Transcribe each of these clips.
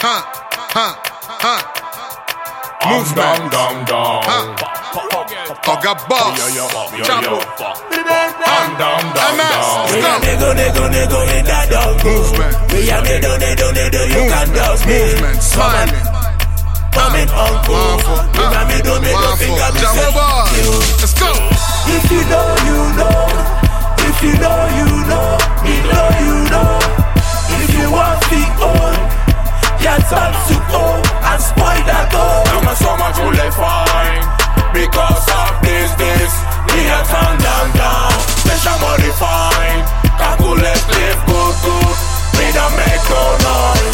Movement. Oga Boss. Chapo. MS. Stop. Nego in that dog. Movement. We are nego, you can dust me. Movement. Smiling. Coming uncle. You got me, don't make no finger me say you. Let's go. If you know, you know. If you know, you know. Me know, you know. If you want the own, you turn to own and spoil that gold. I'm a so much really fine because of this. We are turn down. Special modifying. Calculate, live good. We don't make no noise.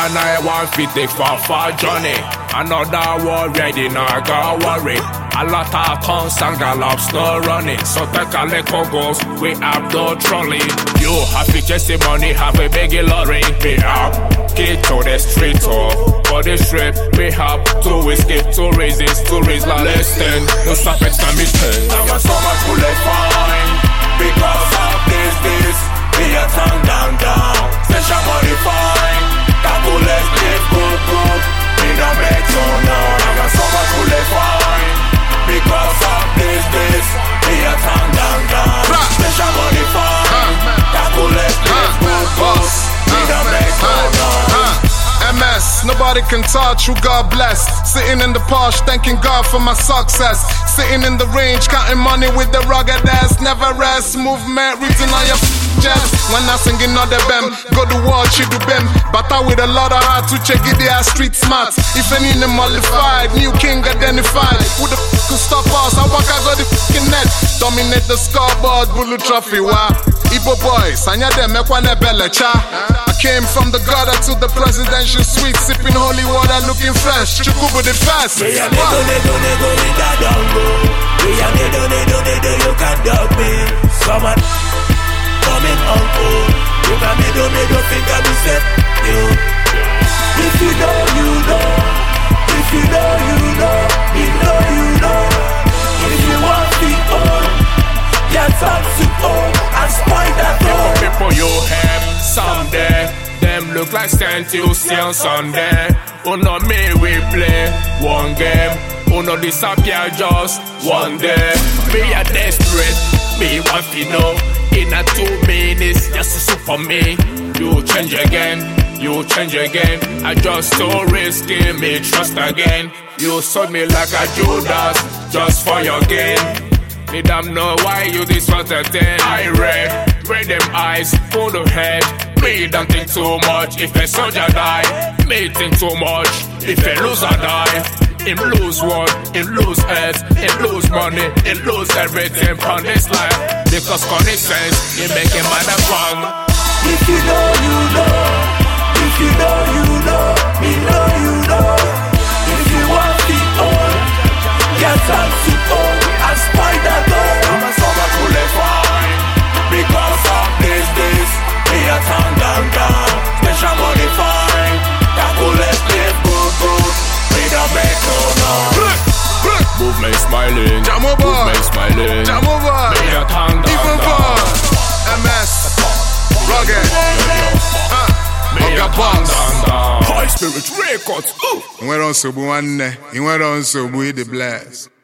I want to take far journey. Another war ready, now I got worried. A lot of constant gallops, no running. So take a little goals, we have no trolley. You have to chase the money, have a big lorry. We have get to the street, for the street. We have to escape, to raise like listen. No stop it, time is ten. I'm a so much really fine because of this. We are turn down. Special modifying. Calculate, live good. We don't make no noise. I'm a so much really fine because of this. We are turn down. Special modifying. Calculate, live good. We don't make no noise. MS, nobody can touch who God bless. Sitting in the Porsche, thanking God for my success. Sitting in the range, counting money with the rugged ass. Never rest, movement written on your chest. When I singing on the bem, go to war, she do bem. Battle with a lot of heart to check it, they are street smart. If any mollified, new king identified. Who the could stop us? I walk, I got the fucking net. Dominate the scoreboard, Bulu Trophy, wow. Igbo boys, anya dem ekwane bele cha. I came from the gutter to the presidential suite, sipping holy water, looking fresh. Chukubu the fast. We are nego in that dongo. We are nego, you can dog me. Someone coming uncle. You got me, don't make no finger me say you. If you know, you know. If you know, you know. You know, you know. If you want the own, you turn to own and spoil that gold. People you have someday, them look like stand till still Sunday. Oh no, me we play one game. Oh no, disappear just one day. Me a desperate, me want to know. In a 2 minutes, just a soup for me. You change again. I just so risky, me trust again. You sold me like a Judas, just for your gain. Me damn know why you this was a thing. I read them eyes, pull the head. Me don't think too much if a soldier die. Me think too much if a loser die. Him lose one, him lose heads, him lose money, him lose everything from this life. Because connaissance, he make him mad and wrong. If you know, you know. If you know, you know. Me know, you know. If you want the old, get up to old and spoil that gold. I'm a summer to live fine because of this. We are turn down. Special money fine. Calculate, live good. We don't make no noise. Movement smiling. Movement smiling. We are turn down. MS. Rugged. Oga Boss. High Spirit Records. Inwere nsogbu nwanne, inwere nsogbu ịdị bless.